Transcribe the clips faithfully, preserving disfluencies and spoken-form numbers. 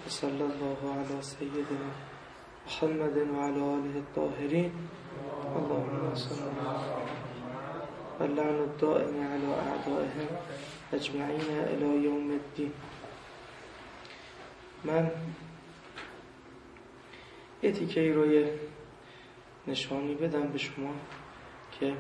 صلی الله علی سیدنا محمد و علی آله الطاهرین. اللهم صل و اللعن الدائم علی اعدائهم اجمعین الی یوم الدین. من یه تیکه روی نشانی بدم به شما که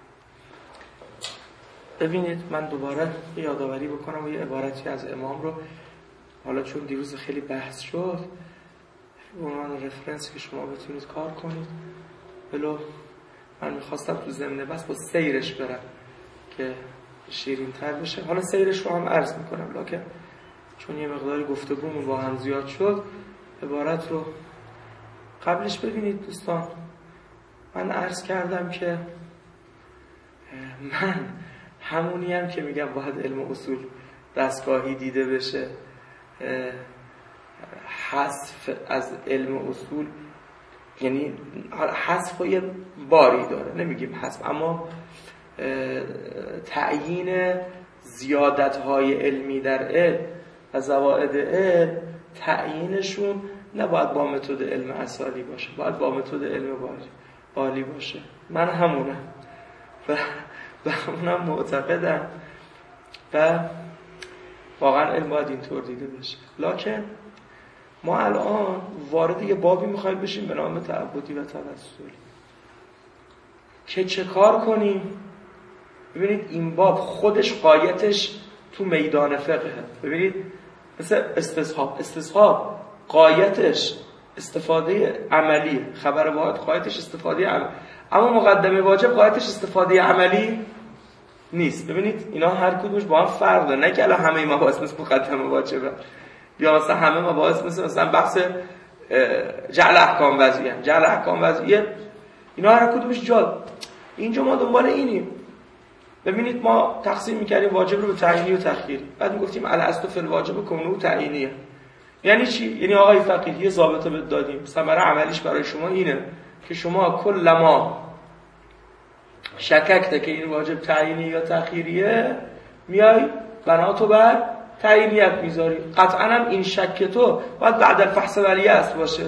ببینید. من دوباره یادآوری بکنم و یه عبارتی از امام رو، حالا چون دیروز خیلی بحث شد، به عنوان رفرنس که شما بتونید کار کنید. بلو من میخواستم تو ضمن بس با سیرش برم که شیرین تر بشه. حالا سیرش رو هم عرض میکنم، لکن چون یه مقداری گفتگومون با هم زیاد شد، عبارت رو قبلش ببینید دوستان. من عرض کردم که من همونیم که میگم باید علم اصول دستگاهی دیده بشه. حذف از علم اصول یعنی حذف یه باری داره، نمیگیم حذف، اما تعیین زیادت‌های علمی در علم و زوائد علم، تعیینشون نباید با متد علم اصالی باشه، باید با متد علم عالی باشه. من همونم و به همونم معتقدم و واقعا علم باید اینطور دیده بشه. لکن ما الان وارد یه بابی میخوایم بشیم به نام تعبدی و توسلی که چه کار کنیم. ببینید این باب خودش قایتش تو میدان فقهه. ببینید مثل استصحاب، استصحاب قایتش استفاده عملی، خبر واحد قایتش استفاده عملی، اما مقدمه واجب قایتش استفاده عملی نیست. ببینید اینا هر کدومش با هم فرق داره. نه که الان همه مباحث مثل مقدمه واجبه، یا مثلا همه مباحث مثل مثلا بحث جعل احکام وضعیه، جعل احکام وضعیه، اینا هر کدومش جا. اینجا ما دنبال اینیم. ببینید ما تقسیم می‌کردیم واجب رو به تعیینی و تخییری. بعد میگفتیم الاصل فی الواجب کونه تعیینیه. یعنی چی؟ یعنی آقای فقیه یه ضابطه بهت دادیم، ثمره عملیش برای شما اینه که شما کل ما شککته که این واجب تعیینی یا تخییریه، میای بناتو بر تعیینیت میذاری. قطعا هم این شک تو باید بعد الفحص ولیه است باشه.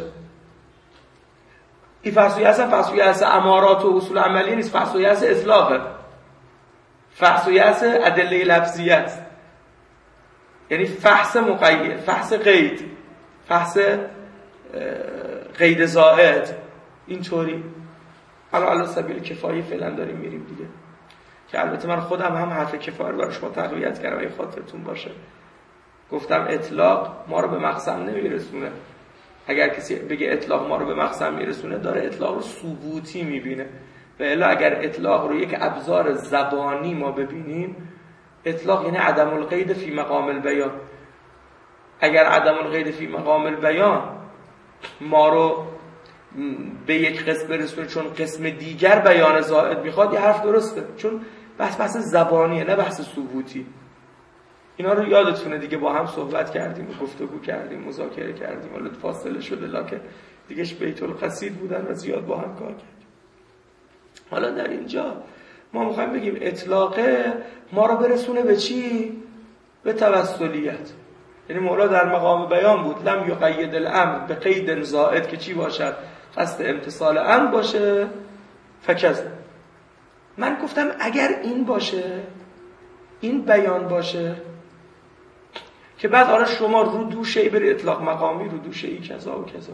این فحصویه است، فحصویه است امارات و اصول عملی نیست، فحصویه است اطلاقه، فحصویه است ادله لفظیه است. یعنی فحص مقید، فحص قید، فحص قید زائد، اینطوری. حالا علی سبیل کفایه فعلا داریم میریم دیگه، که البته من خودم هم حرف کفایه رو برای شما تقویت کردم اگه خاطرتون باشه. گفتم اطلاق ما رو به مقصد نمیرسونه. اگر کسی بگه اطلاق ما رو به مقصد میرسونه، داره اطلاق رو ثبوتی میبینه. و الا اگر اطلاق رو یک ابزار زبانی ما ببینیم، اطلاق یعنی عدم القید فی مقام البیان. اگر عدم القید فی مقام البیان ما رو به یک قسم برسونه چون قسم دیگر بیان زائد میخواد، یه حرف درسته، چون بحث بحث زبانیه نه بحث ثبوتی. اینا رو یادتونه دیگه، با هم صحبت کردیم و گفتگو کردیم، مذاکره کردیم، ولی فاصله شده، لکن دیگهش بیت القصید بودن و زیاد با هم کار کردیم. حالا در اینجا ما میخوایم بگیم اطلاقه ما رو برسونه به چی؟ به توسلیت. یعنی مولا در مقام بیان بود لم یقید الامر به قید زائد که چی باشد؟ قصد امتصال امر باشه. فکذ من گفتم اگر این باشه، این بیان باشه که بعد آره شما رو دوشه‌ای بری اطلاق مقامی، رو دوشه‌ای کذا و کذا.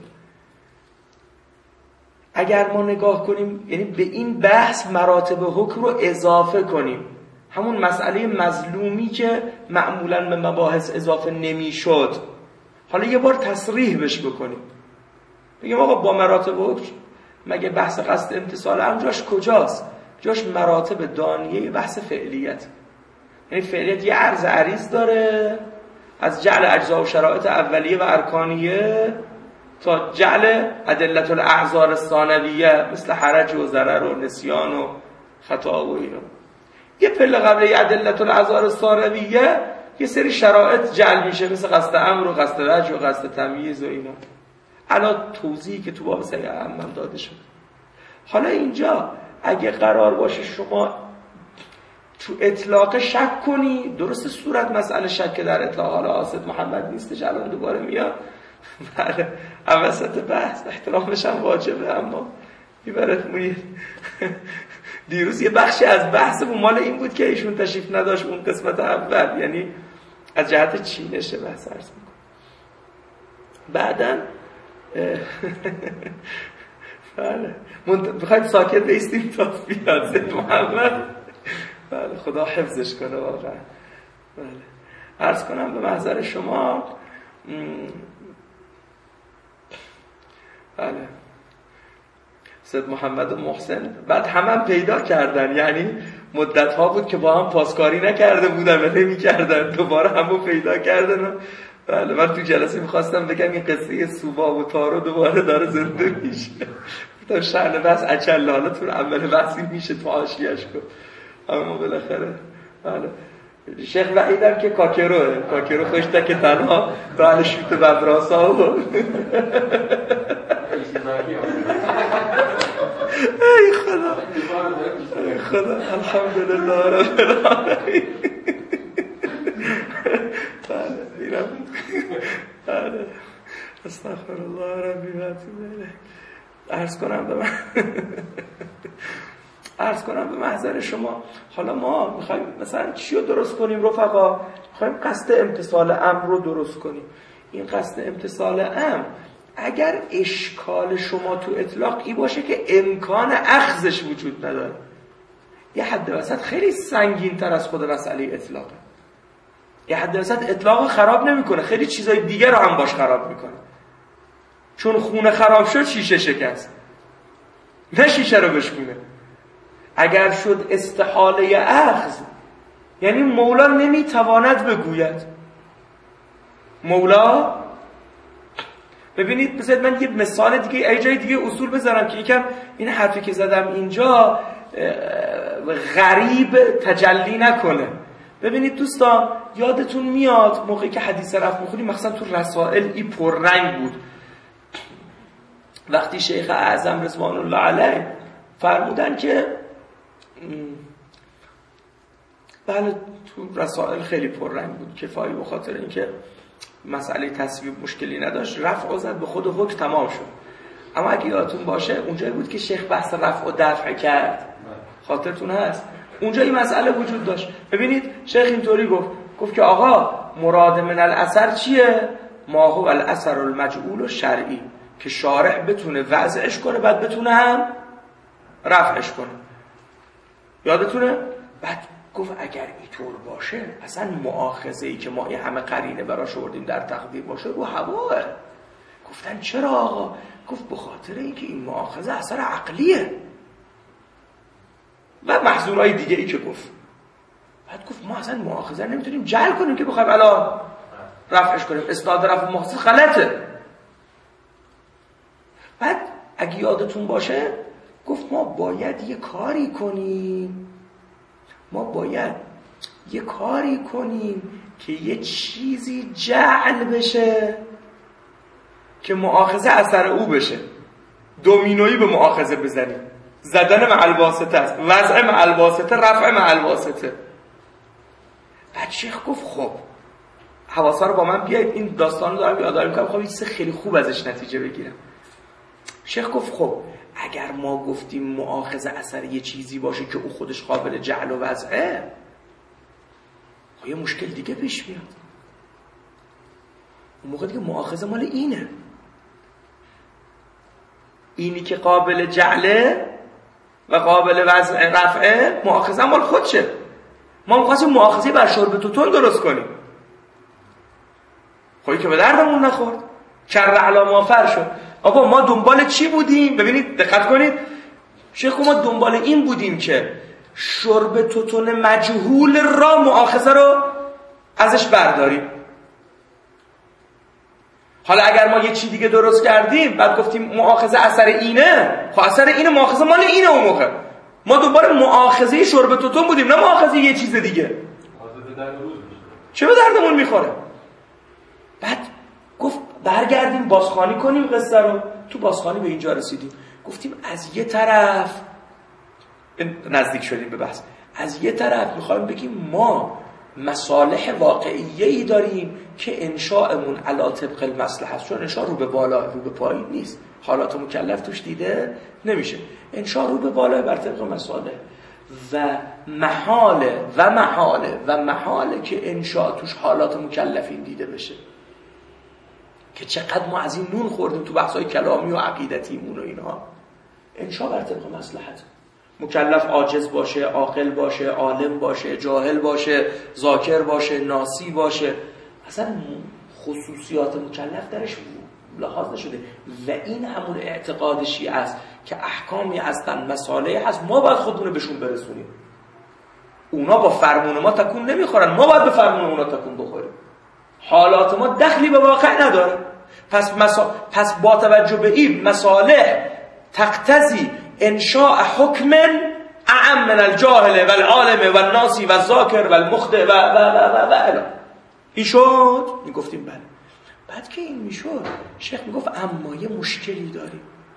اگر ما نگاه کنیم، یعنی به این بحث مراتب حکم رو اضافه کنیم، همون مسئله مظلومی که معمولاً به مباحث اضافه نمی‌شد، حالا یه بار تصریح بش بکنیم، بگیم آقا با مراتب حکم مگه بحث قصد امتصال امر جاش کجاست؟ جاش مراتب دانیه بحث فعلیت. یعنی فعلیت یه عرض عریض داره از جعل اجزا و شرایط اولیه و ارکانیه تا جعل ادلت الاعذار الثانویه مثل حرج و ضرر و نسیان و خطا و اینا. یه پله قبل ادلت الاعذار الثانویه یه سری شرایط جعل میشه مثل قصد امر و قصد وجه و قصد تمییز و اینا. الان توضیحی که تو باب سیع عمم داده شد. حالا اینجا اگه قرار باشه شما تو اطلاق شک کنی، درست صورت مسئله شک در اطلاق، حالا آسد محمد نیستش الان دوباره میاد، بله وسط بحث احترامش هم واجبه، اما میبرد مونیر دیروز یه بخشی از بحث مال این بود که ایشون تشریف نداشت اون قسمت اول، یعنی از جهت چینشه بحث عرض میکنم. بعدن بله بخواید ساکت بیستیم تا بیاد زید محمد. بله خدا حفظش کنه واقعا. بله عرض کنم به محضر شما. بله سید محمد و محسن بعد هم هم پیدا کردن، یعنی مدت ها بود که با هم پاسکاری نکرده بودن و نمی کردن، دوباره همو پیدا کردن. بله من تو جلسه میخواستم بگم این قصه سوبا و تارو دوباره داره زنده میشه. تا شأن بس اچلاله تو عمل بحثی میشه تو حاشیه‌اش کن. اما بالاخره بله شیخ وحیدم که کاکروه کاکرو خوشته که تنها بله شوت بدراسا و ای خدا ای خدا الحمدلله رب العالمین. بله میرم بله استغفر الله ربی و اتوب الیه. عرض کنم به من عرض کنم به محضر شما. حالا ما میخوایم مثلا چی رو درست کنیم رفقا؟ میخوایم قصد امتصال امر رو درست کنیم. این قصد امتصال امر اگر اشکال شما تو اطلاقی باشه که امکان اخذش وجود نداره، یه حد وسط خیلی سنگین تر از خود مسئله اطلاقه. یه حد وسط اطلاق خراب نمیکنه، خیلی چیزای دیگر رو هم باش خراب میکنه. چون خونه خراب شد شیشه شکست، نه شیشه رو بشکونه. اگر شد استحاله اخذ، یعنی مولا نمیتواند بگوید. مولا ببینید بذارید من یه مثال دیگه ای جای دیگه اصول بذارم که یکم این حرفی که زدم اینجا غریب تجلی نکنه. ببینید دوستان یادتون میاد موقعی که حدیث رفع میخونیم مثلا تو رسائل ای پررنگ بود، وقتی شیخ اعظم رضوان الله علیه فرمودن که بله تو رسائل خیلی پررنگ بود، کفایی به خاطر اینکه مسئله تصویب مشکلی نداشت، رفع و زد به خود حکم تمام شد. اما اگه یادتون باشه اونجایی بود که شیخ بحث رفع و دفع کرد، خاطرتون هست اونجا این مسئله وجود داشت. ببینید شیخ اینطوری گفت گفت که آقا مراد من الاثر چیه؟ ما هو الاثر المجعول و شرعی، که شارع بتونه وضعش کنه بعد بتونه هم رفعش کنه. یادتونه؟ بعد گفت اگر اینطور باشه اصلا مؤاخذه‌ای که ما این همه قرینه براش آوردیم در تقدیر باشه رو هواه. گفتن چرا آقا؟ گفت به خاطر اینکه این مؤاخذه اثر عقلیه و محظورهای دیگه ای که گفت. بعد گفت ما اصلا مؤاخذه نمیتونیم جعل کنیم که بخوایم الان رفعش کنیم، اسناد رفع مؤاخذه غلطه. بعد اگه یادتون باشه گفت ما باید یه کاری کنیم ما باید یه کاری کنیم که یه چیزی جعل بشه که مؤاخذه اثر او بشه، دومینویی به مؤاخذه بزنیم. زدن مع الواسطه است، وضع مع الواسطه، رفع مع الواسطه. بعد شیخ گفت خب حواسا رو با من بیایید، این داستان رو دارم یادآوری می‌کنم، خب یه چیز خیلی خوب ازش نتیجه بگیرم. شیخ گفت خب اگر ما گفتیم مؤاخذه اثر یه چیزی باشه که او خودش قابل جعل و وضعه، خب یه مشکل دیگه پیش میاد. اون موقع دیگه مؤاخذه مال اینه، اینی که قابل جعله و قابل وضع رفعه، مؤاخذه مال خودشه. ما می‌خواستیم مؤاخذه بر شرب توتون درست کنیم، خب که به دردمون نخورد، کر علی ما فر شد. آقا ما دنبال چی بودیم؟ ببینید دقت کنید شیخ، ما دنبال این بودیم که شرب توتون مجهول را مؤاخذه رو ازش برداریم. حالا اگر ما یه چی دیگه درست کردیم بعد گفتیم مؤاخذه اثر اینه، خب اثر اینه، مؤاخذه مال اینه. اون موقع ما دنبال مؤاخذه شرب توتون بودیم، نه مؤاخذه یه چیز دیگه. چه به دردمون میخوره؟ بعد گفت برگردیم بازخوانی کنیم قصه رو. تو بازخوانی به اینجا رسیدیم، گفتیم از یه طرف نزدیک شدیم به بحث، از یه طرف میخوایم بگیم ما مصالح واقعیه‌ای داریم که انشاءمون علی طبق المصلحه است، چون انشاء رو به بالا رو به پایین نیست، حالات مکلف توش دیده نمیشه، انشاء رو به بالا بر طبق مصالح و محاله و محاله و محاله که انشاء توش حالات مکلفین دیده بشه، که چقدر ما از این نون خوردیم تو بحث‌های کلامی و عقیدتیمون و اینها. انشاء بر طبق مصلحت، مکلف عاجز باشه، عاقل باشه، عالم باشه، جاهل باشه، ذاکر باشه، ناسی باشه، اصلا خصوصیات مکلف درش لحاظ نشده و این همون اعتقاد شیعه است که احکامی هستن، مصالح هست، ما باید خودمون رو بهشون برسونیم. اونا با فرمون ما تکون نمیخورن، ما باید به فرمون اونا تکون بخوریم. حالات ما دخلی به واقع نداره. پس مسا... پس با توجه به این مصالح تقتضی انشاء حکم اعم من الجاهل و العالم و الناسی و الذاکر و المخطئ و و و و و الی. این شد؟ میگفتیم بله. بعد که این میشد شیخ میگفت اما یه مشکلی داریم.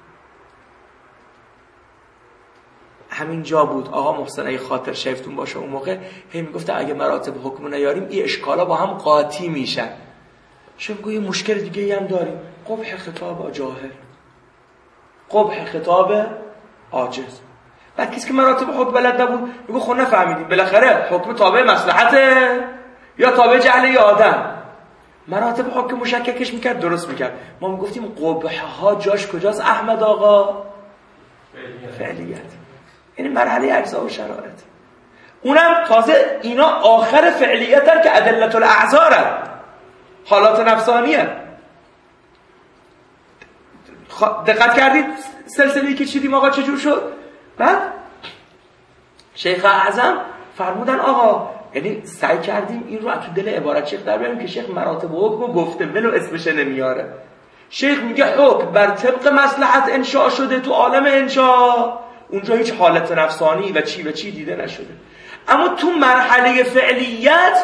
همین جا بود آقا محسن اگه خاطر شیفتون باشه اون موقع هی میگفت اگه مراتب حکم نیاریم این اشکالا با هم قاطی میشن. شیخ میگه یه مشکل دیگه هم داریم، قبح خطاب جاهل، قبح خطاب عاجز. بعد کسی که مراتب حکم بلد نبود میگه خب نفهمیدیم بالاخره حکم تابع مصلحته یا تابع جهل یا آدم. مراتب حکم مشککش میکرد درست میکرد. ما میگفتیم قبح ها جاش کجاست احمد آقا؟ فعلیت، یعنی مرحله اجزا و شرایط. اونم تازه اینا آخر فعلیتن که ادلت الاعذارن، حالات نفسانیه. دقت کردید سلسله‌ای که چیدیم آقا چجور شد؟ بعد شیخ اعظم فرمودن آقا، یعنی سعی کردیم این رو تو دل عبارت شیخ در بیاریم که شیخ مراتب حکم گفته ولو اسمش نمیاره. شیخ میگه حکم بر طبق مصلحت انشاء شده تو عالم انشاء، اونجا هیچ حالت نفسانی و چی و چی دیده نشده. اما تو مرحله فعلیت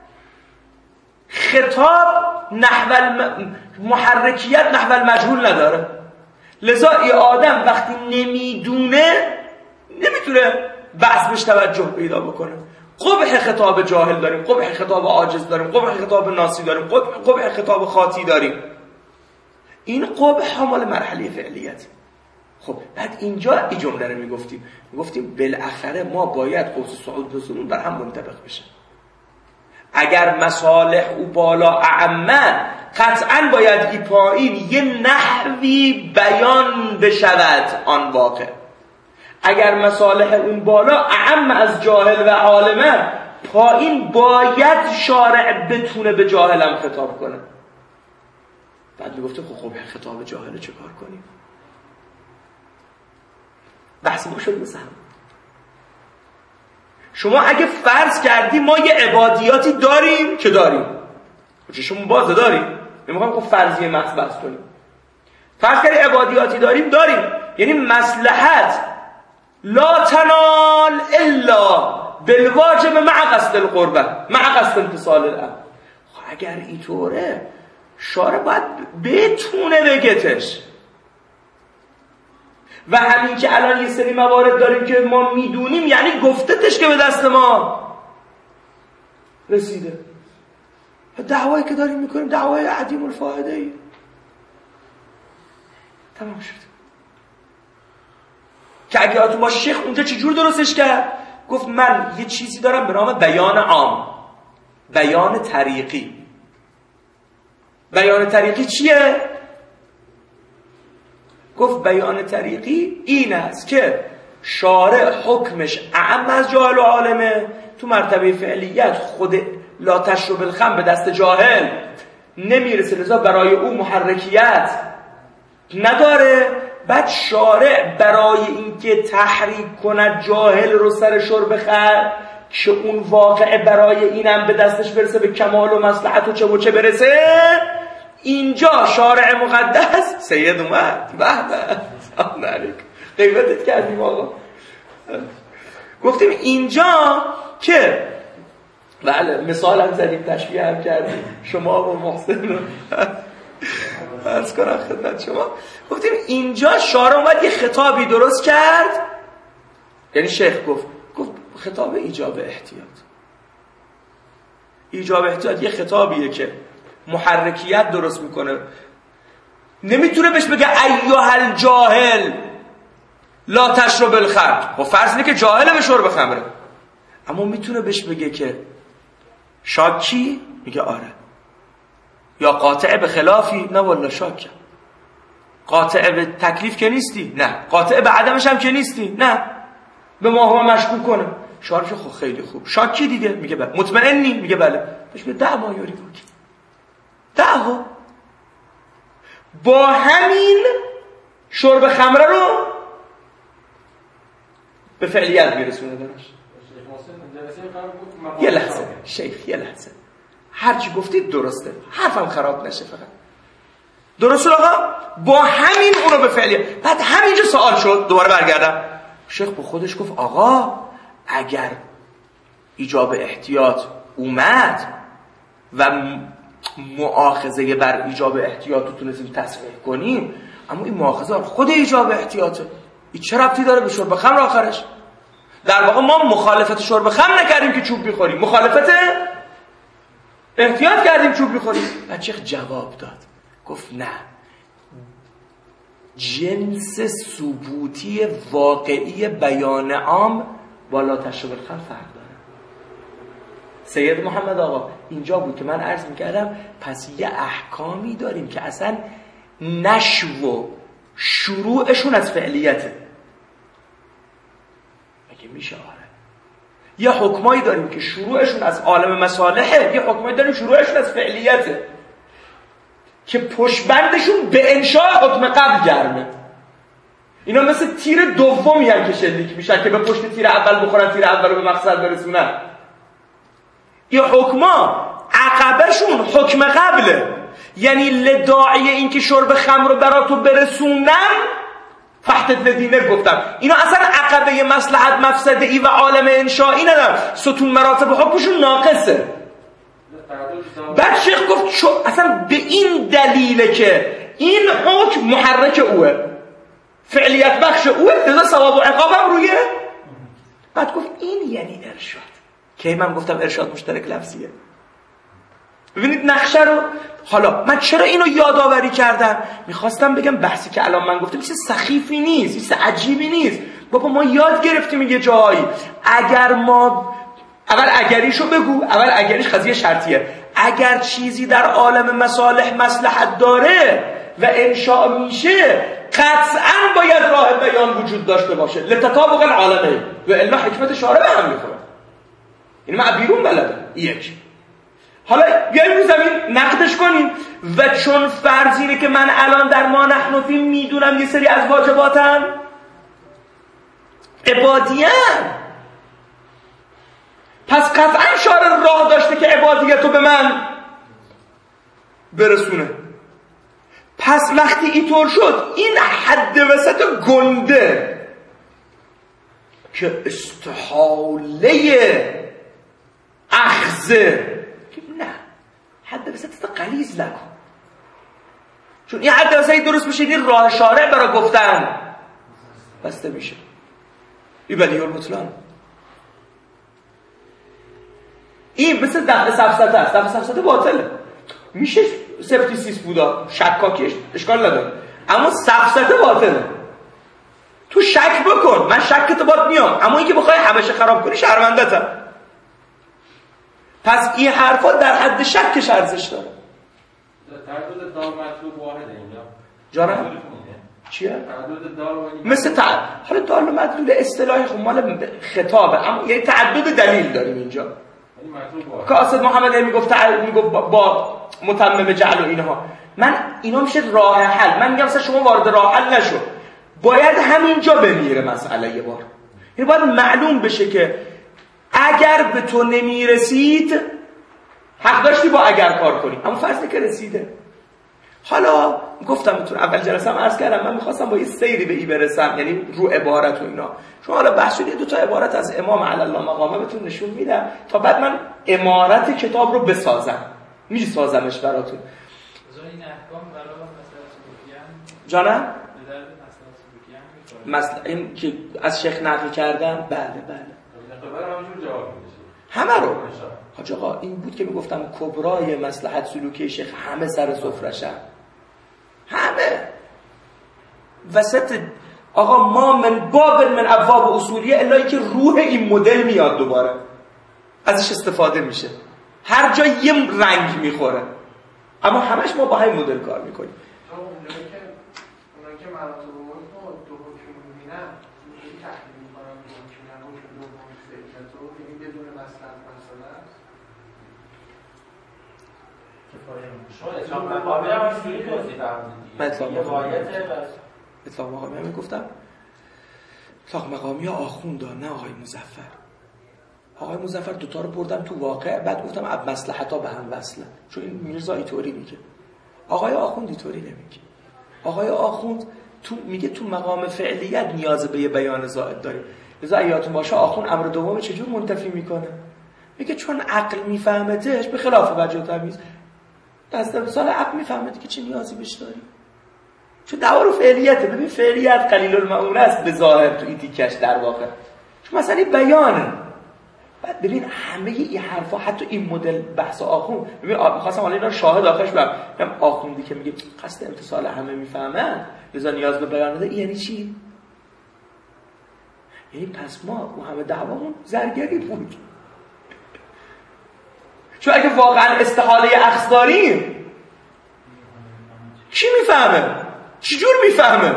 خطاب نحو محرکیت نحو المجهول نداره. لذا ای آدم وقتی نمیدونه نمیتونه بحث بهش توجه پیدا بکنه. قبح خطاب جاهل داریم، قبح خطاب عاجز داریم، قبح خطاب ناسی داریم، قبح خطاب خاطی داریم. این قبح ها مال مرحله فعلیت. خب بعد اینجا این جمله رو میگفتیم میگفتیم بالاخره ما باید قوس صعود نزول بر هم منطبق بشه. اگر مصالح او بالا اعمه قطعا باید ای پایین یه نحوی بیان بشود آن واقع. اگر مصالح اون بالا اعم از جاهل و عالمه، پایین باید شارع بتونه به جاهلم خطاب کنه. بعد میگفته خب خب خطاب جاهل چه کار کنیم؟ بحث ما شد مثل هم. شما اگه فرض کردی ما یه عبادیاتی داریم که داریم، چشمون بازه داریم، نمیخوام خب فرضیه محض بحث کنیم. فرض کردی عبادیاتی داریم داریم یعنی مصلحت لا تنال الا بالواجب مع قصد القربه مع قصد امتصال الامر. خب اگر اینطوره شارع باید بتونه بگتش. و همین که الان یه سری موارد داریم که ما میدونیم یعنی گفتتش که به دست ما رسیده. دعوایی که داریم میکنیم دعوای عدیم الفائده ای. تمام شد. که اگه یادتون باشه شیخ اونجا چجور درستش کرد؟ گفت من یه چیزی دارم به نام بیان عام، بیان طریقی. بیان طریقی چیه؟ گفت بیان طریقی این است که شارع حکمش اعم از جاهل و عالمه. تو مرتبه فعلیت خود لا تشرب الخمر به دست جاهل نمیرسه، لذا برای او محرکیت نداره. بعد شارع برای اینکه تحریک کند جاهل رو سر شرب خمر که اون واقع برای اینم به دستش برسه به کمال و مصلحت و چه و چه برسه، اینجا شارع مقدس سید اومد به به سلام علیکم غیبتت کردیم آقا. گفتیم اینجا که بله مثال هم زدیم تشبیه هم کردیم شما و محسن رو عرض کنم خدمت شما. گفتیم اینجا شارع اومد یه خطابی درست کرد، یعنی شیخ گفت گفت خطاب ایجاب احتیاط. ایجاب احتیاط یه خطابیه که محرکیت درست میکنه. نمیتونه بهش بگه ایها الجاهل لا تشرب الخمر. خب فرض اینه که جاهله به شرب خمره، اما میتونه بهش بگه که شاکی؟ میگه آره. یا قاطع به خلافی؟ نه والله شاکم. قاطع به تکلیف که نیستی؟ نه. قاطع به عدمش هم که نیستی؟ نه. به ما هم مشکوک کنه. شارش خب خیلی خوب. شاکی دیگه؟ میگه بله. مطمئنی؟ میگه بله. بهش میگه ده ماه یاری بود. ده ها. با همین شرب خمره رو به فعلیت میرسونه دارش. یه لحظه شیخ یه لحظه، هرچی گفتید درسته، حرفم خراب نشه فقط. درسته آقا؟ با همین اونو به فعلیت. بعد همینجا سوال شد، دوباره برگردم. شیخ با خودش گفت آقا اگر ایجاب احتیاط اومد و مؤاخذه بر ایجاب احتیاط رو تونستیم تصحیح کنیم، اما این مؤاخذه خود ایجاب احتیاطه، این چه ربطی داره به شرب خمر آخرش؟ در واقع ما مخالفت شرب خمر نکردیم که چوب بخوریم، مخالفت احتیاط کردیم چوب بخوریم. بعد شیخ جواب داد، گفت نه، جنس ثبوتی واقعی بیان عام بالا تشرب الخمر فرق داره. سید محمد آقا اینجا بود که من عرض میکردم پس یه احکامی داریم که اصلا نشو و شروعشون از فعلیته. مگه میشه؟ آره. یه حکمایی داریم که شروعشون از عالم مصالحه، یه حکمایی داریم شروعشون از فعلیته که پشتبندشون به انشاء حکم قبل گرمه. اینا مثل تیر دومی هم که شلیک میشن که به پشت تیر اول بخورن، تیر اول رو به مقصد برسونن. این حکما عقبشون حکم قبله، یعنی لداعی این که شرب خمر رو براتو برسونم فحتت لدینه گفتم. اینا اصلا عقبه مصلحت مفسده ای و عالم انشایی ندارن، ستون مراتب حکمشون ناقصه. بعد شیخ گفت شو اصلا به این دلیله که این حکم محرک اوه، فعلیت بخش اوه، لذا ثواب و عقابم رویه. بعد گفت این یعنی ارشاد، که من گفتم ارشاد مشترک لفظیه. ببینید نقشه رو. حالا من چرا اینو یادآوری کردم؟ میخواستم بگم بحثی که الان من گفتم چیز سخیفی نیست، چیز عجیبی نیست. بابا ما یاد گرفتیم یه جایی اگر ما اول اگریشو بگو، اول اگریش قضیه شرطیه. اگر چیزی در عالم مصالح مصلحت داره و انشاء میشه قطعاً باید راه بیان وجود داشته باشه لتطابق العالمین و الا حکمت شارع به هم میخوره. این من بیرون بلده. یک حالا بیاییم رو زمین نقدش کنیم. و چون فرض اینه که من الان در ما نحن فی میدونم یه سری از واجباتم عبادیان، پس قطعا شارع راه داشته که عبادیتو به من برسونه. پس وقتی اینطور شد این حد وسط گنده که استحاله اخذه، نه حد وسط قلیز نکن، چون این حد وسطی درست میشه این راه شارع برای گفتن بسته میشه. این بدیهی المطلق. این مثل دفع سفسطه است. دفع سفسطه باطله، میشه سپتیسیس بودا، شکاکیش اشکال نداره، اما سفسطه باطله. تو شک بکن، من شکت باید میام، اما این که بخوای حبشه خراب کنی شرمندتم. پس این حرفا در حد شکش ارزش داره. تعدد دال مطلوب واحده اینجا. جانم چیه؟ تعدد دال و مثل تعدد. حالا دال و مطلوب اصطلاحی خب مال خطابه، اما یعنی تعدد دلیل داریم اینجا. که اسد محمد میگفت میگفت با متمم جعل و اینها. من اینا میشه راه حل. من میگم مثلا شما وارد راه حل نشو، باید همینجا بمیره مسئله. یه بار یعنی باید معلوم بشه که اگر به تو نمیرسید حق داشتی با اگر کار کنی، اما فرض که رسیده. حالا گفتم بهتون اول جلسه هم عرض کردم من میخواستم با یه سیری به ای برسم، یعنی رو عبارت و اینا. شما حالا بحث شد دو تا عبارت از امام علی الله مقامه بهتون نشون میدم تا بعد من امارت کتاب رو بسازم. میشه سازمش براتون. این احکام برای مسئله سلوکیان جانم به درد مسئله سلوکیان مثلا این که از شیخ نقل کردم. بله بله خبر همونجور جواب میده. همه رو حاج آقا این بود که میگفتم کبرای مصلحت سلوکی شیخ همه سر سفره‌شن، همه وسط. آقا ما من باب من ابواب اصولیه الهی که روح این مدل میاد دوباره ازش استفاده میشه، هر جا یه رنگ میخوره، اما همش ما با همین مدل کار میکنیم. اونایی که اونایی که مراتب رو تو حکم میبینن اینجوری تحلیل میکنن که حکم حکم دوم فکرت رو یعنی بدون مصلحت مسئله است. شما اطلاق مقامی هم اینجوری توضیح فرمودید. اطلاق مقامی هم میگفتم اطلاق مقامی آخوندان نه آقای مظفر. آقای مظفر دوتا رو بردم تو واقع، بعد گفتم اب مصلحت‌ها به هم وصله، چون این میرزا اینطوری میگه، آقای آخوند اینطوری نمیگه. آقای آخوند تو میگه تو مقام فعلیت نیاز به یه بیان زائد داریم. لذا یادتون باشه آخوند امر دوم چجور منتفی میکنه؟ میگه چون عقل میفهمتش به خلاف وجه و تمیز، پس امسال عقل میفهمه که چه نیازی بهش داریم. چون دعوا رو فعلیته. ببین فعلیت قلیل المعونه است به ظاهر تو این تیکش در واقع، چون مثلا بیانه. بعد ببین همه این حرفا حتی این مدل بحث آخوند، ببین می‌خواستم حالا اینا شاهد آخرش برم، میگم آخوندی که میگه قصد امتصال همه میفهمن لذا نیاز به بیان داره، یعنی چی؟ یعنی پس ما و همه دعوامون زرگری بود. چون اگه واقعا استحاله اخذ داریم کی میفهمه؟ چی جور میفهمه؟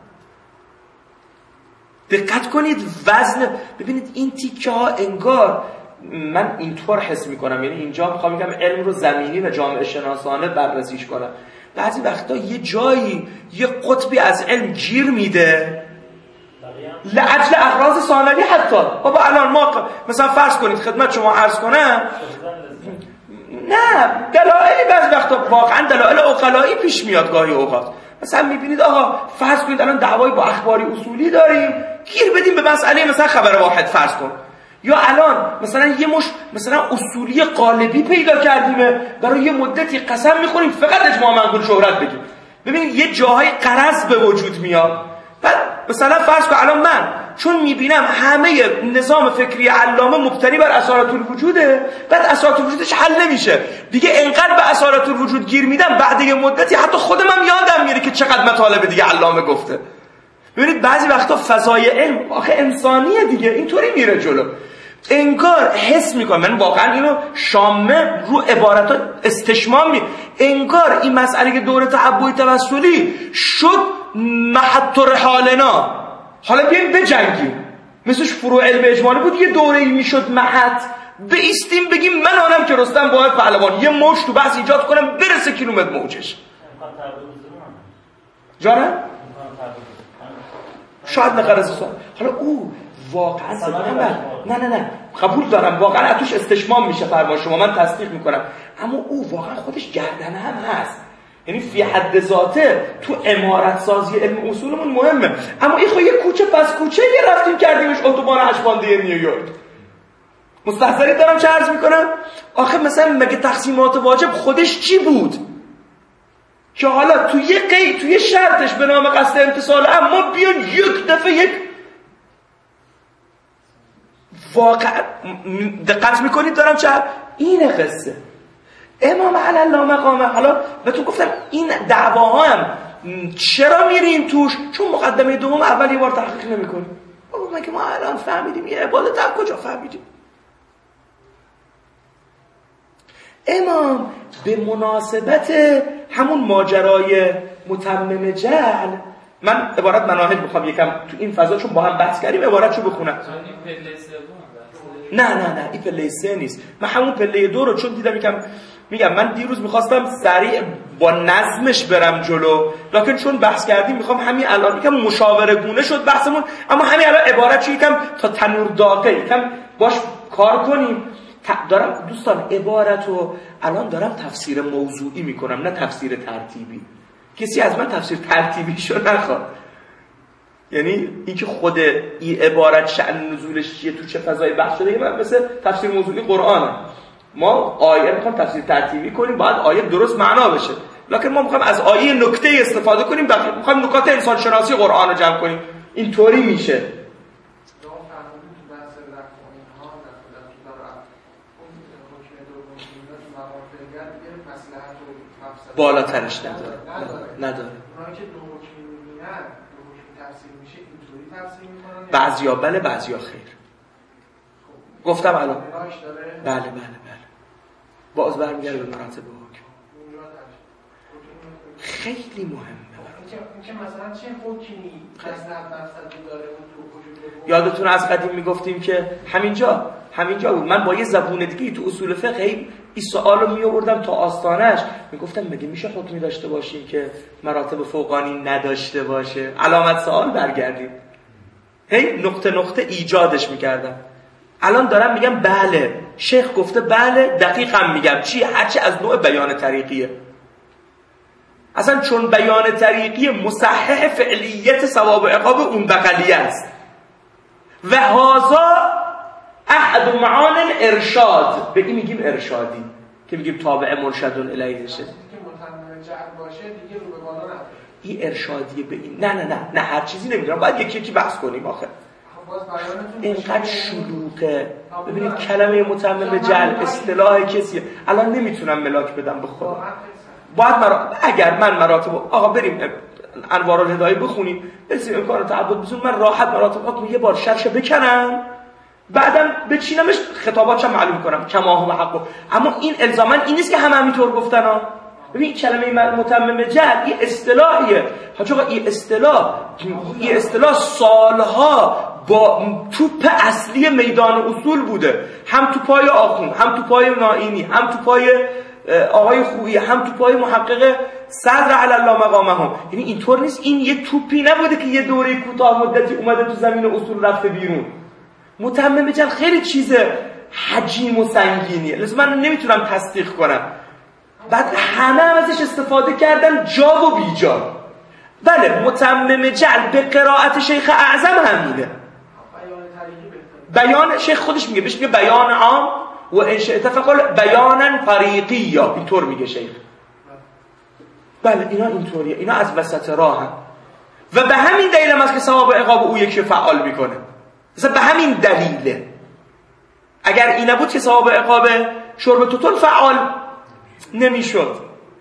دقت کنید وزن، ببینید این تیکه ها انگار، من اینطور حس میکنم، یعنی اینجا میخوام بگم علم رو زمینی و جامعه شناسانه بررسیش کنم. بعضی وقتا یه جایی یه قطبی از علم گیر میده لأجل اغراض ثانوی. حتی بابا الان ما مثلا فرض کنید خدمت شما عرض کنم، نه دلایلی بعضی وقتا واقعا دلایل عقلایی پیش میاد گاهی اوقات. مثلا میبینید آقا فرض کنید الان دعوایی با اخباری اصولی داریم، گیر بدیم به مسئله مثلا خبر واحد فرض کن، یا الان مثلا یه مش مثلا اصولی قالبی پیدا کردیم برای یه مدتی قسم میخوریم فقط اجماع منقول شهرت بگیم. ببینید یه جاهای غرض به وجود میاد. بعد مثلا فرض کن الان من چون میبینم همه نظام فکری علامه مبتنی بر اصالت الوجوده، بعد اصالت الوجودش حل نمیشه دیگه، انقدر به اصالت الوجود گیر میدم بعد یه مدتی حتی خودم هم یادم میره که چقدر مطالب دیگه علامه گفته. ببینید بعضی وقتا فضای علم آخه انسانیه دیگه، اینطوری میره جلو، انگار حس میکنم، من واقعا اینو شامه رو عبارات استشمام می، انگار این مسئله که دوره تحبوی توسلی شد محط رحالنا، حالا بیاییم بجنگیم، مثلش فروع علم اجمالی بود یه دوره‌ای میشد محط بایستیم بگیم من آنم که رستم باید پهلوان یه موج تو بحث ایجاد کنم برسه کیلومتر موجش. جانم؟ شاید نقرض سوال. حالا او واقعا سلام نه نه نه قبول دارم، واقعا اتوش استشمام میشه فرمان شما، من تصدیق میکنم، اما او واقعا خودش گردنه هم هست، یعنی فی حد ذاته تو عمارت سازی علم اصولمون مهمه. اما این خب یه کوچه پس کوچه یه رفتیم کردیمش اتوبان هشت‌باندی نیویورک. مستحضری دارم چه عرض میکنم؟ آخه مثلا مگه تقسیمات واجب خودش چی بود که حالا تو یه قید تو یه شرطش به نام قصد امتصال اما بیان یک دفعه یک واقع دقت میکنید دارم چه اینه قصه امام علی الله مقامه. حالا به تو گفتم این دعواها هم چرا میریم توش؟ چون مقدمه دوم اول یه بار تحقیق نمیکنیم. بابا مگه ما الان فهمیدیم یه عبادت هم کجا فهمیدیم؟ امام به مناسبت همون ماجرای متمم جعل، من عبارت مناهج میخوام یکم تو این فضا چون با هم بحث کردیم عبارتشو بخونم. نه نه نه این پله سه نیست، من همون پله دو رو چون دیدم یکم میگم من دیروز میخواستم سریع با نظمش برم جلو، لکن چون بحث کردیم میخوام همین الان یکم مشاوره گونه شد بحثمون، اما همین الان عبارت چون یکم تا تنور داغه یکم باش کار کنیم. دارم دوستان عبارت رو الان دارم تفسیر موضوعی میکنم نه تفسیر ترتیبی. کسی از من تفسیر ترتیبیشو نخواد، یعنی اینکه خود این عبارت شأن نزولش چیه تو چه فضای بحث شده، من مثل تفسیر موضوعی قرآنه، ما آیه میخوام تفسیر ترتیبی کنیم باید آیه درست معنا بشه، لکن ما میخوام از آیه نکته استفاده کنیم بقیه میخوام نکات انسان شناسی قرآن رو جمع کنیم، اینطوری میشه. بالاترش نداره. نداره. اونایی که دو حکمی میبینن، دو حکمی تفسیر میشه اینطوری تفسیر میکنن؟ بعضیا بله، بعضیا خیر. گفتم الان. بله بله بله. باز برمیگرده به مراتب حکم. خیلی مهمه. اینکه مثلا چه حکمی مصلحت مفسدی داره اون تو حکم. یادتون از قدیم میگفتیم که همینجا همینجا بود. من با یه زبون دیگه تو اصول فقه این سوالو می آوردم تا آستانش، میگفتم مگه میشه حکمی داشته باشیم که مراتب فوقانی نداشته باشه؟ علامت سوال برگردیم. هی نقطه نقطه ایجادش میکردم. الان دارم میگم بله، شیخ گفته بله، دقیقاً میگم چی؟ هرچی از نوع بیان طریقیه. اصلا چون بیان طریقی مصحح فعلیت ثواب و عقاب اون بغلیه است و هذا احد معان ارشاد. به این میگیم ارشادی که میگیم تابع مرشدون الیه شه. که متمم جعل باشه دیگه رو به بالا نداره. این ارشادیه به این. نه نه نه نه هر چیزی نمیدونم، باید یکی یکی بحث کنیم آخه. اینقدر شلوغه. ببینید کلمه متمم جعل اصطلاح کسیه. الان نمیتونم ملاک بدم به خودم. باید مرا... اگر من مراتب آقا بریم انوار الهدایه بخونیم، برسیم امکان تعبد بزن، من راحت مراتب حکم یه بار شرش بکنم، بعدم بچینمش خطاباتش معلوم کنم کما هم حق. اما این الزاما این نیست که همه همینطور گفتن ها. ببین کلمه متمم جعل این اصطلاحیه. حاج آقا این اصطلاح این اصطلاح سالها با توپ اصلی میدان اصول بوده، هم تو پای آخون، هم تو پای معینی، هم تو پای آقای خویی، هم تو پای محقق صدر علی الله مقامهم. یعنی اینطور نیست این یه توپی نبوده که یه دوره کوتاه مدتی اومده تو زمین اصول رفته بیرون. متمم جعل خیلی چیز حجیم و سنگینیه، لذا من نمیتونم تصدیق کنم. بعد همه هم ازش استفاده کردن جا و بی جا. بله متمم جعل به قرائت شیخ اعظم همینه. بیان شیخ خودش میگه، بهش میگه بیان عام و ان شئت فقل بیانا طریقیا، اینطور میگه شیخ. بله اینا اینطوریه، اینا از وسط راه هم. و به همین دلیل هم است که ثواب و عقاب او یکی فعال میکنه. مثلا به همین دلیله. اگر این نبود که ثواب و عقاب شرب توتون فعال نمیشد.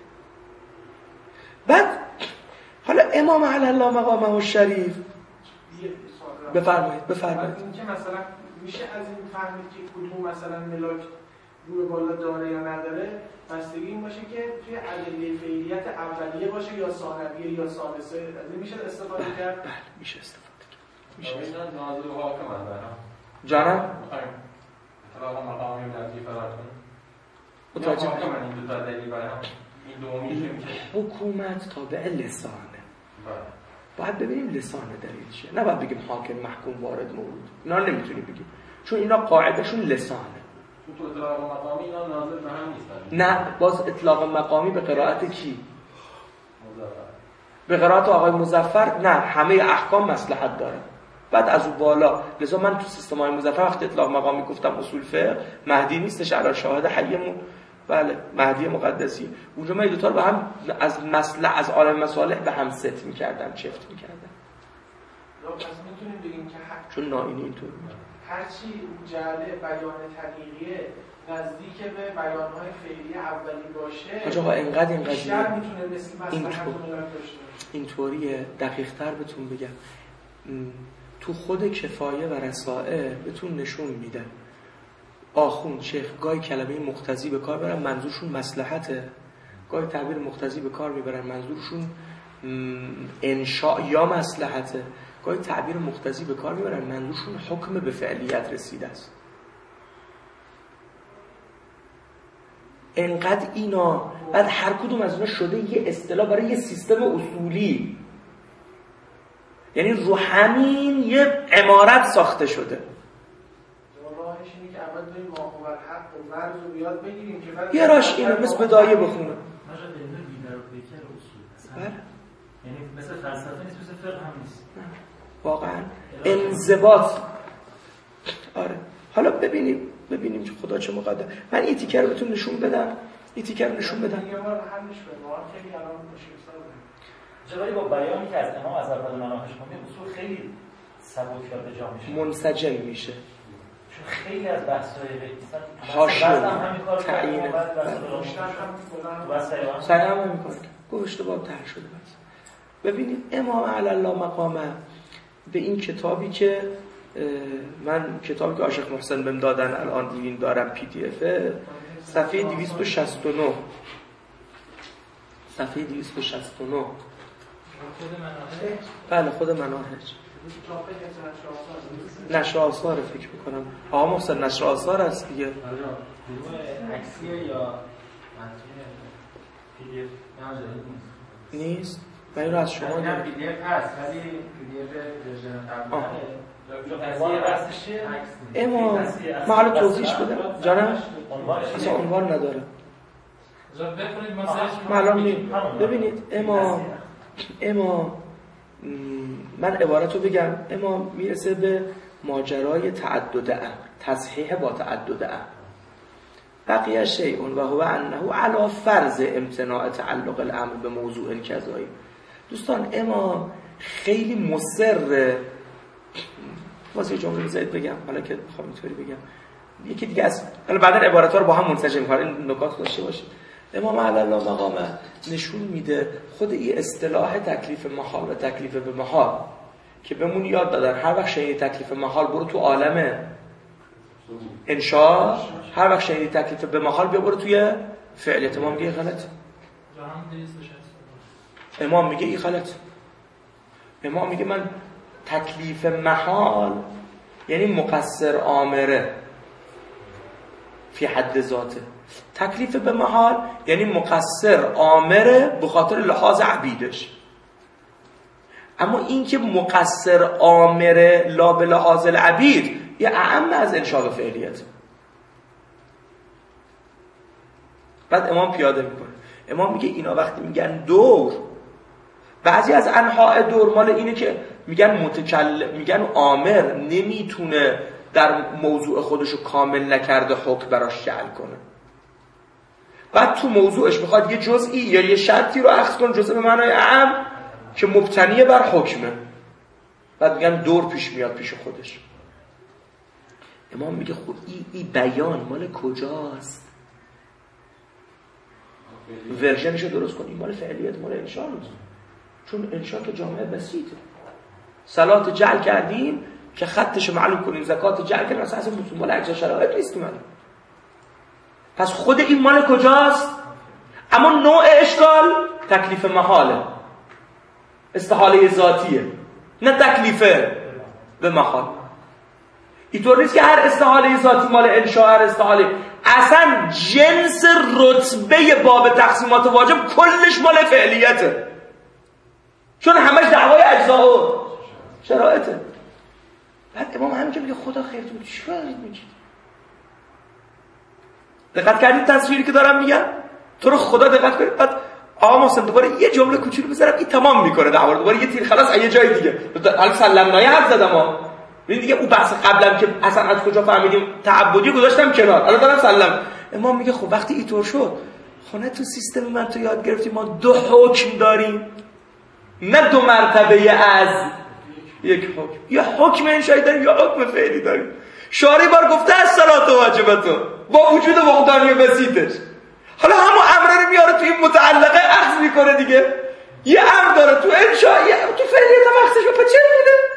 بعد حالا امام علی الله مقامه الشریف بفرمایید بفرمایید. اینکه مثلا میشه از این فهمید که کدوم مثلا ملاک روی بالا داره یا نداره، بستگی این باشه که توی ادله فعلیت اولیه باشه یا ثانویه یا ثالثه. از این میشه استفاده کرد؟ بله میشه استفاده کرد. میشه استفاده نازل حاکم اندرم جانم اطلاق مقامی نزدیک فراتون متوجه حاکم این دو تا دلیل برام این دومی میشه حکومت تابع لسانه. باید ببینیم لسان دلیل چیه، نه باید بگیم حاکم محکوم وارد مورد. اینا رو نمیتونیم بگیم چون اینا قاعدهشون لسانه. تو اطلاق مقامی اینا ناظر به هم نیستن. نه باز اطلاق مقامی به قرائت کی؟ مظفر. به قرائت آقای مظفر نه، همه احکام مصلحت داره. بعد از اون بالا لذا من تو سیستم های مظفر وقتی اطلاق مقامی گفتم اصول فقه مهدی نیستش علی شاهد حیمون، بله مهدی مقدسی. اونجا من دو تا رو به هم از مصلح از عالم مصالح به هم ست می‌کردم، چفت می‌کردم. یا پس می‌تونیم بگیم که حق چون نائینی اینطور هرچی جعل بیان طریقیه نزدیک به بیان‌های فعلی اولی باشه، آقا آقا اینقدر این قضیه بیشتر می‌تونه مثل مصلحت داشته اینطوریه. دقیق‌تر بهتون بگم، تو خود کفایه و رسائل بهتون نشون میده آخوند شیخ گاهی کلمه مقتضی به کار برن منظورشون مصلحته، گاهی تعبیر مقتضی به کار میبرن منظورشون انشاء یا مصلحته، گاهی تعبیر مقتضی به کار میبرن منظورشون حکم به فعلیت رسیده است. انقدر اینا بعد هر کدوم از اینا شده یه اصطلاح برای یه سیستم اصولی، یعنی رو همین یه عمارت ساخته شده. راهش اینه که اول بریم ماقبل حق و مرز رو بیاد بگیریم که بعد یه راش اینه مثل بدایه بخونه. ماجرا علم بیدار و بیکر اصول. بله. یعنی مثل فلسفه نیست، مثل فقه هم نیست. واقعا انضباط. آره. حالا ببینیم ببینیم که خدا چه مقدر. من این تیکر رو بهتون نشون بدم. این تیکر رو نشون بدم. یه بار حلش کنیم. ما خیلی الان مشکل ساز. جوری با بیانی که از امام از اول مناقشه کنیم اصول خیلی سبک و به جا میشه. منسجم میشه. خیلی از بحث‌های اقتصاد حاشیه همین کارو تعیین سر هم همین کار گوشت باب تر شده. بس ببینید امام علی الله مقامه به این کتابی که من کتابی که عاشق محسن بهم دادن الان این دارم پی دی اف صفحه دویست و شصت و نه صفحه دویست و شصت و نه خود مناهج. بله خود مناهج نشر آثار فکر میکنم آقا محسن نشر آثار است دیگه. گروه عکسیه یا پی دی اف نیست؟ من این رو از شما نه پی دی اف هست ولی پی دی اف ورژن قبلی اما محل توضیحش بدم جانم اصلا عنوان نداره بخونید ما سرچ معلوم نیست. ببینید اما اما من عبارت رو بگم اما میرسه به ماجرای تعدد امر تصحیح با تعدد امر بقیه شیء و هو انه علی فرض امتناع تعلق الامر به موضوع کذایی. دوستان اما خیلی مصر واسه جمله بذارید بگم حالا که بخوام اینطوری بگم یکی دیگه از حالا بعدا عبارت‌ها رو با هم منسجم کنیم این نکات داشته باشید. امام علی الله مقامه نشون میده خود این اصطلاح تکلیف محال و تکلیف به محال که بهمون یاد دادن هر وقت شنیدی تکلیف محال برو تو عالم انشاء، هر وقت شنیدی تکلیف به محال بیا برو توی فعلیت. امام میگه غلط، امام میگه این غلط. امام میگه من تکلیف محال یعنی مقصر آمره فی حد ذاته، تکلیف به محال یعنی مقصر آمره به خاطر لحاظ عبیدش. اما این که مقصر آمره لا به لحاظ العبید یه اعم از انشاء فعلیت. بعد امام پیاده میکنه، امام میگه اینا وقتی میگن دور، بعضی از انواع دور مال اینه که میگن متکلم، میگن آمر نمیتونه در موضوع خودشو کامل نکرده حکم براش جعل کنه، بعد تو موضوعش میخواد یه جزئی یا یه شرطی رو اخذ کنه جزء به معنای اعم که مبتنی بر حکمه، بعد میگن دور پیش میاد پیش خودش. امام میگه خب این ای بیان مال کجاست؟ ورژنشو درست کنیم مال فعلیت مال انشاء نیست، چون انشاء که جامعه بسیطه. صلات جعل کردیم که خطشو معلوم کنیم، زکات جعل کردیم اصلا اصلا مال اجزا شرایط نیست من. پس خود این مال کجاست؟ اما نوع اشکال تکلیف محاله، استحاله ذاتیه، نه تکلیف به محال. اینطور نیست که هر استحاله ذاتی مال انشاء، هر استحاله اصلا جنس رتبه باب تقسیمات واجب کلش مال فعلیته، چون همش دعوای اجزا و شرایطه. بعد امام همین که میگه خدا خیرتون بده چی کار میگی؟ دقت کردید تصویری که دارم میگم؟ تو رو خدا دقت کنید. بعد آقا محسن دوباره یه جمله کوچولو بذارم این تمام میکنه دعوا رو، دوباره یه تیر خلاص یه جای دیگه. حالا سلمنای حرف زدم ها، ببین دیگه اون بحث قبلم که اصلا از کجا فهمیدیم تعبدی گذاشتم کنار، الان دارم سلم. امام میگه خب وقتی اینطور شد خونه تو سیستم من تو یاد گرفتی ما دو حکم داریم، نه دو مرتبه از یک حکم، یا حکم انشایی داریم یا حکم فعلی داریم. شارع بار گفته از صلات واجبتو با وجود وقدانی بسیطش، حالا همون امر رو میاره توی متعلقه اخذ میکنه دیگه. یه امر داره تو انشا، یه تو فعلیت هم اخذش بپا چه بوده؟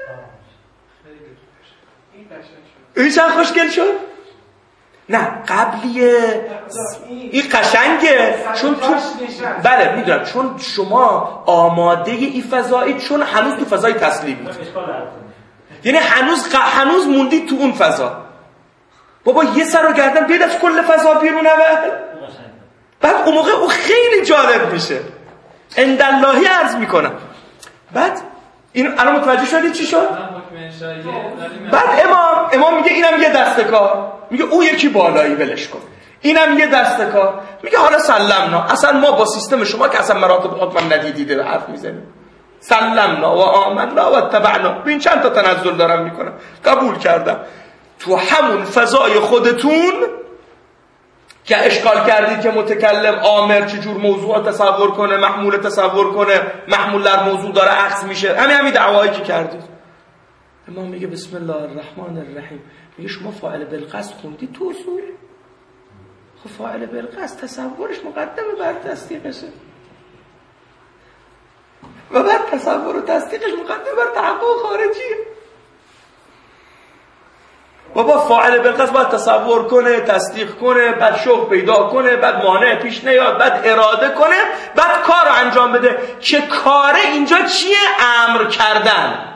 این چند خوشگل شد؟ نه قبلیه این قشنگه، چون تو بله میدونم چون شما آماده ای فضایی، چون هنوز تو فضای تسلیم بود، یعنی هنوز ق... هنوز موندید تو اون فضا. بابا یه سر و گردن بیاد از کل فضا بیرونه و بعد اون موقع او خیلی جالب میشه. انداللهی عرض میکنم. بعد این الان متوجه شدید چی شد؟ بعد امام امام میگه اینم یه دسته کار، میگه او یکی بالایی ولش کن، اینم یه دسته کار، میگه حالا سلمنا، اصلا ما با سیستم شما که اصلا مراتب حکم ندیدید حرف میزنیم، سلمنا و آمنا و اتبعنا. ببین چند تا تنزل دارم میکنم، قبول کردم. تو همون فضای خودتون که اشکال کردید که متکلم آمر چجور موضوع تصور کنه، محمول تصور کنه، محمول در موضوع داره عکس میشه، همین همین دعوایی که کردید. امام میگه بسم الله الرحمن الرحیم، میگه شما فاعل بالقصد خوندی تو اصول؟ خب فاعل بالقصد تصورش مقدمه بر تصدیقشه و بعد تصور و تصدیقش مقدمه بر تحقق خارجیه. و با فاعل بالقصد باید تصور کنه، تصدیق کنه، بعد شوق پیدا کنه، بعد مانع پیش نیاد، بعد اراده کنه، بعد کار رو انجام بده. که کاره اینجا چیه؟ امر کردن.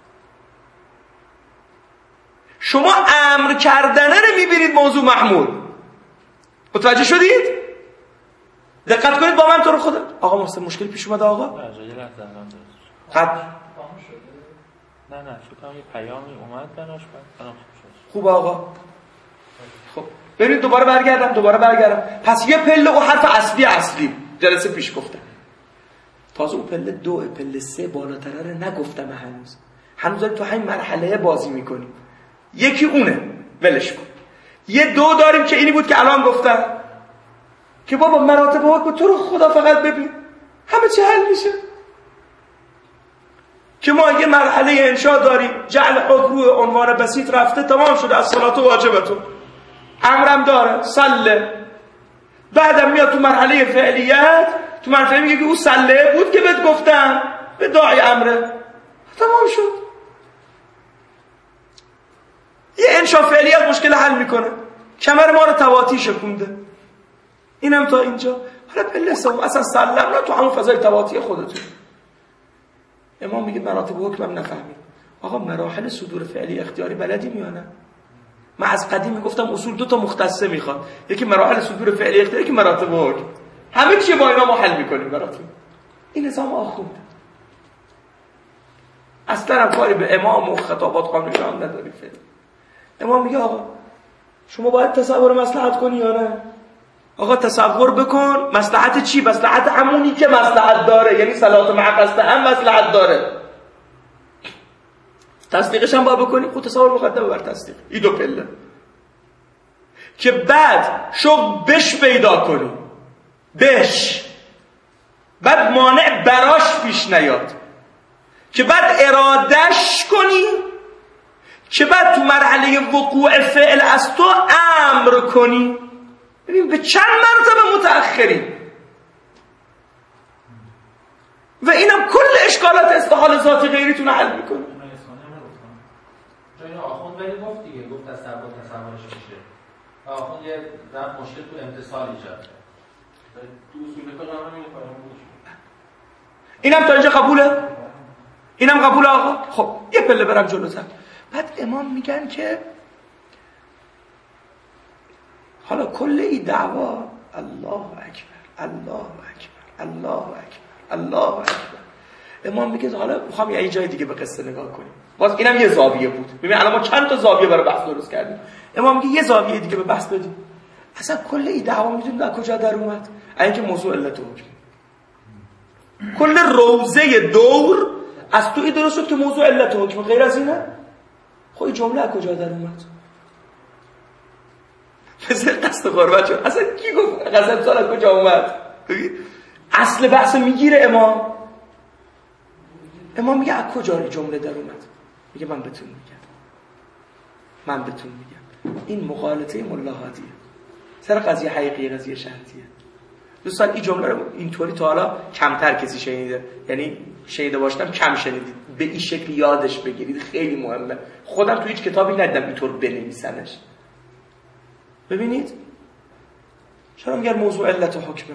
شما امر کردنه رو میبینید موضوع محمول. متوجه شدید؟ دقت کنید با من تو رو خدا. آقا محسن مشکلی پیش اومده آقا؟ نه جایی رفت دارم قد نه نه فکرم یه پیامی اومد بناش بعد خوب آقا. خب برید دوباره برگردم دوباره برگردم. پس یه پله و حرف اصلی اصلی جلسه پیش گفتم. تازه اون پله دو پله سه بالاتره رو نگفتم هنوز. هنوز داری تو همین مرحله بازی میکنی. یکی اونه ولش کن. یه دو داریم که اینی بود که الان گفتم که بابا مراتب حکم تو رو خدا فقط ببین همه چی حل میشه. که ما یه مرحله انشاء داریم جعل حکم روی عنوان بسیط رفته تمام شده از صلات واجبتون امرم داره سله. بعدم میاد تو مرحله فعلیت تو مرحله میگه که او سله بود که بهت گفتم به داعی امره تمام شد. یه انشاء فعلیت مشکل حل میکنه کمر ما رو تواتی شکونده اینم تا اینجا. حالا پله سوم اصلا سلم نه تو همون فضای تواتی خودتون. امام میگه مراتب حکمم نفهمید. آقا مراحل صدور فعلی اختیاری بلدی میانه؟ من از قدیم میگفتم اصول دو تا مختصه میخواد. یکی مراحل صدور فعلی اختیاری که مراتب حکم. همه چی با اینا ما حل میکنیم براتون. این نظام آخونده. اصلا هم کاری به امام و خطابات قانونی هم نداری فعلی. امام میگه آقا شما باید تصور مصلحت کنی یا نه؟ آقا تصور بکن مصلحت چی؟ مصلحت همونی که مصلحت داره، یعنی صلات معقصده هم مصلحت داره. تصدیقش هم باید بکنی. خود تصور مقدمه بر تصدیق. این دو پله که بعد شوق بش پیدا کنی بش، بعد مانع براش پیش نیاد، که بعد ارادش کنی، که بعد تو مرحله وقوع فعل از تو امر کنی. ببین به چند مرتبه متأخرین و اینم کل اشکالات استحال ذاتی غیریتون حل میکنه. جای آخوند ولی گفت دیگه گفت تصور تصورش میشه. آخوند یه رفت مشکل تو امتصال ایجاد کرد. تو اصول فقه هم نمی‌کنه. اینم تا اینجا قبوله؟ اینم قبوله آقا؟ خب یه پله برم جلوتر. بعد امام میگن که حالا کل این دعوا الله اکبر الله اکبر الله اکبر الله اکبر. امام میگه حالا میخوام یه جای دیگه به قصه نگاه کنیم. باز اینم یه زاویه بود. ببین الان ما چند تا زاویه برای بحث درست کردیم. امام میگه یه زاویه دیگه به بحث بدیم. اصلا کل این دعوا میدونید از کجا در اومد؟ اینکه موضوع علت حکم. کل روزه دور از تو این درست شد که موضوع علت حکم. غیر از اینه خب این جمله از کجا در اومد؟ مثل قصد قربت شد. اصلا کی گفت قصد سال از کجا اومد؟ اصل بحث میگیره امام. امام میگه از کجا جمله در اومد؟ میگه من بهتون میگم من بهتون میگم این مغالطه ملاحاتیه سر قضیه حقیقی قضیه شرطیه. دوستان این جمله رو اینطوری تا حالا کمتر کسی شنیده، یعنی شنیده باشتم کم شنیدید. به این شکل یادش بگیرید، خیلی مهمه. خودم تو هیچ کتابی ندیدم اینطور بنویسنش. ببینید چرا میگن موضوع علت حکمه؟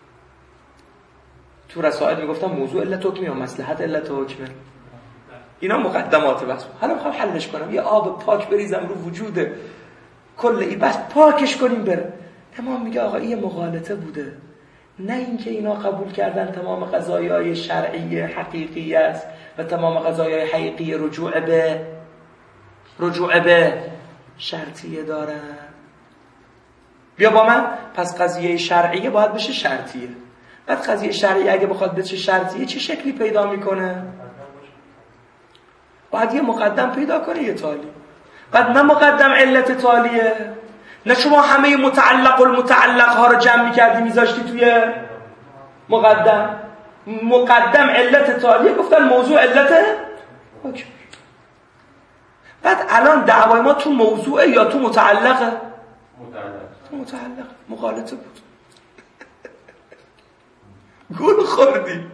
تو رسائل میگفتم موضوع علت حکمه یا مصلحت علت حکمه. اینا مقدمات بحث. حالا میخوام حلش کنم. یه آب پاک بریزم رو وجود کل این بحث پاکش کنیم بره. امام میگه آقا این مغالطه بوده، نه اینکه اینا قبول کردن تمام قضایای شرعی حقیقی است و تمام قضایای حقیقی رجوع به رجوع به شرطیه دارن. بیا با من. پس قضیه شرعیه باید بشه شرطیه. بعد قضیه شرعی اگه بخواد بشه شرطیه چه شکلی پیدا میکنه؟ باید یه مقدم پیدا کنه یه تالی. بعد نه مقدم علت تالیه، نه شما همه متعلق و المتعلق ها رو جمع میکردی میذاشتی توی مقدم. مقدم علت تالیه، گفتن موضوع علت حکم. بعد الان دعوای ما تو موضوعه یا تو متعلقه؟ متعلق متعلق مغالطه بود. گول خوردی.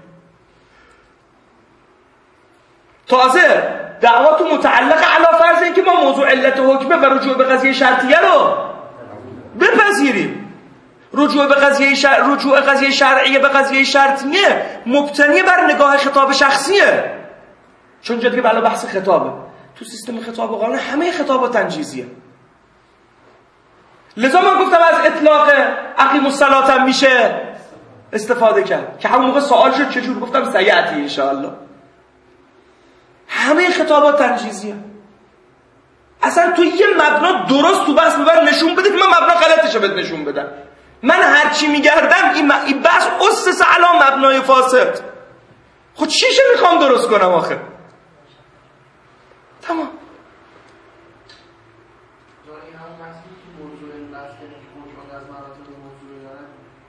تازه دعوا تو متعلق علا فرض این که ما موضوع علت حکمه و رجوع به قضیه شرطیه رو بپذیریم. رجوع به قضیه شر... رجوع قضیه شرعیه به قضیه شرطیه مبتنی بر نگاه خطاب شخصیه، چون اینجا دیگه بلا بحث خطابه. تو سیستم خطاب و قانون همه خطابات تنجیزیه. لذا من گفتم از اطلاق اقیم الصلاة هم میشه استفاده کرد که همون موقع سوال شد چجور، گفتم سیعتی انشاءالله. همه خطابات تنجیزیه. اصلا تو یه مبنا درست تو بحث ببر نشون بده که من مبنا غلطشه بهت نشون بدم. من هرچی میگردم این, م... این بحث اسس علی مبنای فاسد. خود چیشه میخوام درست کنم آخه؟ تمام. جایی هم بحثی که موضوع این بحث که موضوع از مراتب موضوع داره.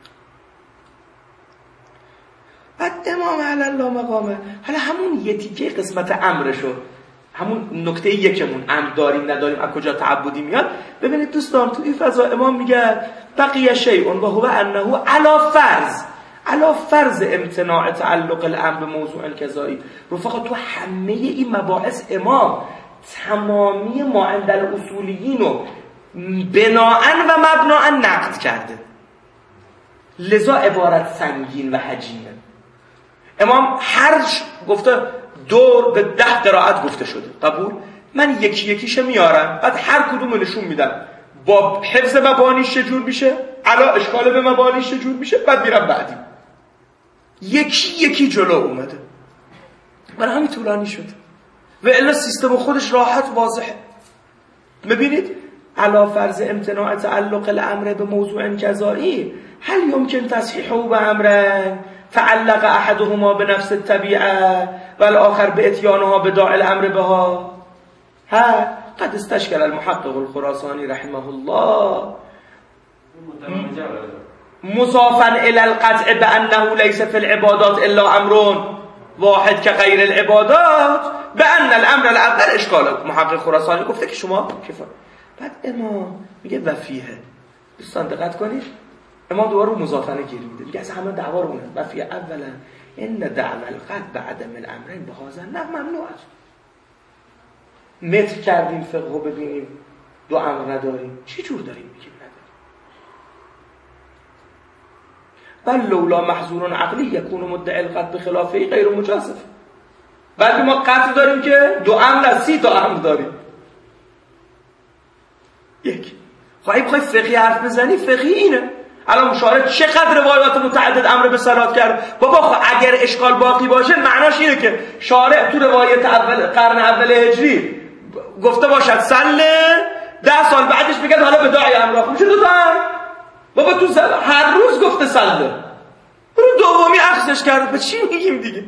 بعد امام علی الله مقامه. حالا همون یه تیکه قسمت امرشو، همون نکته یکمون امر داریم نداریم از کجا تعبدی میاد. ببینید دوستان تو این فضا امام میگه بقیه شیء و هو انه علی فرض علی فرض امتناع تعلق الامر به موضوع کذایی. رفقا تو همه این مباحث امام تمامی ما عند الاصولیین رو بناءً و مبناً نقد کرده. لذا عبارت سنگین و حجیمه. امام هر گفته دور به ده قرائت گفته شده، قبول؟ من یکی یکیشه میارم، بعد هر کدوم نشون میدم با حفظ مبانیش چجور میشه، علا اشکال به مبانیش چجور میشه، بعد میرم بعدی. یکی یکی جلو اومده. برای همین طولانی شده و الا سیستم خودش راحت واضحه. ببینید علا فرض امتناع تعلق الامر به موضوع جزایی هل يمكن تصحيحه بأمرين فعلق احدهما بنفس الطبيعه والآخر باتيانها بداعي الامر بها. ها قد استشكل المحقق الخراساني رحمه الله مضافا الى القطع بانه ليس في العبادات الا امر واحد كغير العبادات بان الامر الاول اشکال. محقق خراسانی گفته که شما کفا. بعد امام میگه وفیه. دوستان دقت کنید، امام دوباره مضافانه گیر میده، میگه از همه دعوا رو اونه وفیه. اولا ان دعوى القطع بعدم الامرین بهذا نه ممنوع است. متر کردیم فقه رو ببینیم دو امر نداریم، چی جور داریم میگیم نداریم؟ بل لولا محظور عقلی یکون مدعی القطع بخلافه غیر مجازف. بعد ما قطع داریم که دو امر از سی تا امر داریم. یک خواهی بخوای فقهی حرف بزنی، فقهی اینه. الان مشاهده چقدر روایات متعدد امر به صلات کرد. بابا خب اگر اشکال باقی باشه معناش اینه که شارع تو روایت اول قرن اول هجری گفته باشد سل، ده سال بعدش بگه حالا به داعی امر خوب شد. بابا تو هر روز گفته سله، برو دومی اخذش کرد. به چی میگیم دیگه؟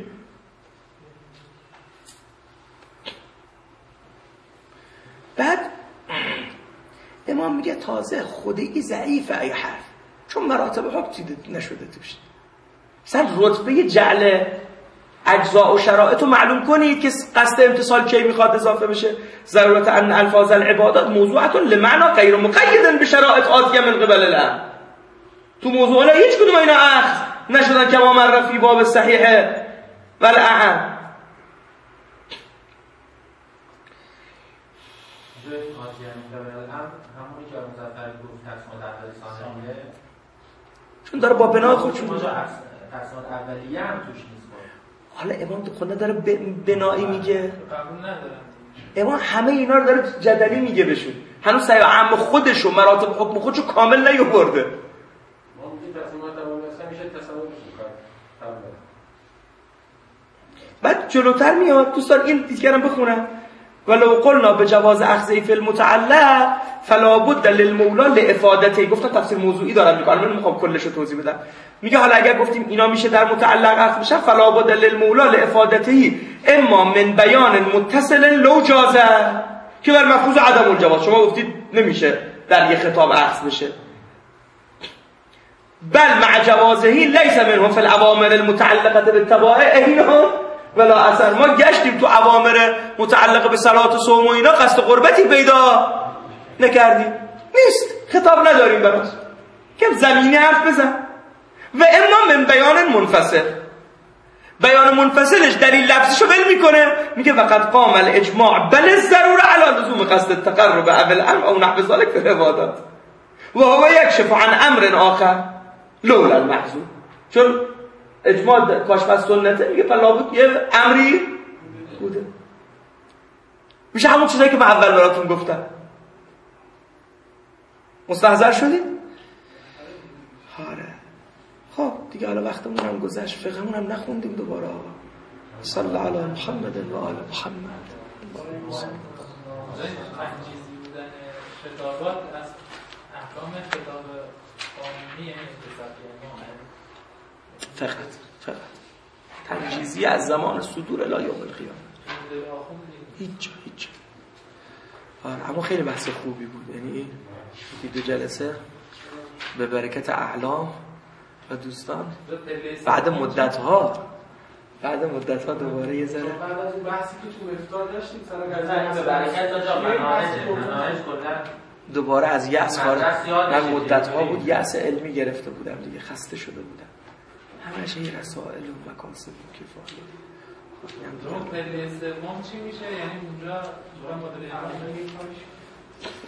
بعد امام میگه تازه خودی ضعیفه ای حرف، چون مراتب حکم دیده نشده توش. مثلا رتبه جعل اجزاء و شرایط رو معلوم کنید که قصد امتصال کی میخواد اضافه بشه. ضرورت ان الفاظ العبادات موضوعات لمعنى غیر مقید به شرایط آتیه من قبل الان. تو موضوع لا هیچ کدوم اینا اخذ نشدن کما مر فی باب صحیح والاعم. همونی که مظفر گفت تقسیمات اولیه ثانویه، چون داره با بنای خودشون تقسیمات اولیه هم توش نیست. حالا امام خود داره بنایی میگه، قبول ندارم. امام همه اینا رو داره جدلی میگه بهشون، هنوز سعی عام خودشو مراتب حکم خودشو کامل نیاورده. ما میگیم تقسیمات اولیه اصلا میشه تصور میکنه. بعد جلوتر میاد. دوستان این دیگرم بخونم. ولو قلنا بجواز اخذ فی المتعلق فلا بد للمولا لافادته. گفتم تفسیر موضوعی دارم میگم، من میخوام کلش رو توضیح بدم. میگه حالا اگر گفتیم اینا میشه در متعلق اخذ بشه، فلا بد للمولا لافادته اما من بیان متصل لو جازه، که بر مفروض عدم الجواز شما گفتید نمیشه در یه خطاب اخذ بشه. بل مع جوازه لیس منهم فی الاوامر المتعلقه بالتبائع. اینا ولا اثر. ما گشتیم تو اوامر متعلق به صلات و صوم و اینا قصد قربتی پیدا نکردیم، نیست، خطاب نداریم براش که زمینه حرف بزن. و اما من بیان منفصل، بیان منفصلش دلیل لفظیشو ول میکنه، میگه وقد قام الاجماع بل ضرور علی لزوم قصد التقرب اول الامر او نحو ذلك في العبادات و هو یکشف عن امر آخر لولا المحذور. چون اجماع کاشف از سنته میگه فلابد یه امری بوده، میشه همون چیزایی که من اول براتون گفتم. مستحضر شدید؟ آره. خب دیگه حالا وقتمون هم گذشت، فقهمون هم نخوندیم دوباره. آقا صلی الله علی محمد و آل محمد. تنجیزی بودن خطابات از احکام خطاب قانونی یعنی فقط فقط تنجیزی از زمان صدور الی یوم القیامه هیچ هیچ. آره اما خیلی بحث خوبی بود، یعنی این دو جلسه به برکت اعلام و دوستان بعد مدت ها بعد مدت ها دوباره یه ذره بعد از اون بحثی که تو افطار داشتیم به برکت جا مناهج دوباره از یأس خارج. من مدت ها بود یأس علمی گرفته بودم دیگه، خسته شده بودم، همش این رسائل و مکاسب و کفایه. خب پله سوم چی میشه؟ یعنی اونجا مدل